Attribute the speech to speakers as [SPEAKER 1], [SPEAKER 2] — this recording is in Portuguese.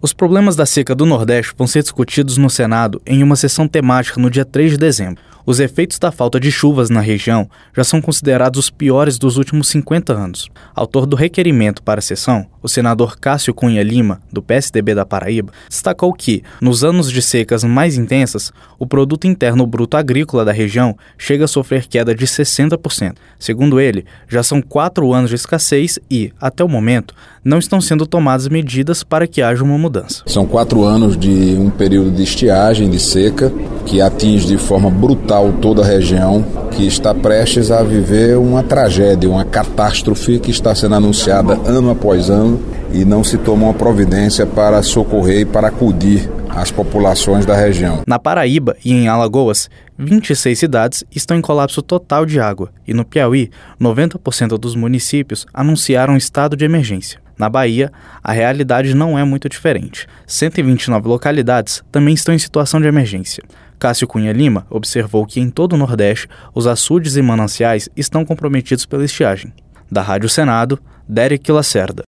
[SPEAKER 1] Os problemas da seca do Nordeste vão ser discutidos no Senado em uma sessão temática no dia 3 de dezembro. Os efeitos da falta de chuvas na região já são considerados os piores dos últimos 50 anos. Autor do requerimento para a sessão, o senador Cássio Cunha Lima, do PSDB da Paraíba, destacou que, nos anos de secas mais intensas, o produto interno bruto agrícola da região chega a sofrer queda de 60%. Segundo ele, já são 4 anos de escassez e, até o momento, não estão sendo tomadas medidas para que haja uma mudança.
[SPEAKER 2] São 4 anos de um período de estiagem, de seca, que atinge de forma brutal toda a região, que está prestes a viver uma tragédia, uma catástrofe que está sendo anunciada ano após ano e não se toma uma providência para socorrer e para acudir as populações da região.
[SPEAKER 1] Na Paraíba e em Alagoas, 26 cidades estão em colapso total de água e no Piauí, 90% dos municípios anunciaram estado de emergência. Na Bahia, a realidade não é muito diferente. 129 localidades também estão em situação de emergência. Cássio Cunha Lima observou que em todo o Nordeste, os açudes e mananciais estão comprometidos pela estiagem. Da Rádio Senado, Derek Lacerda.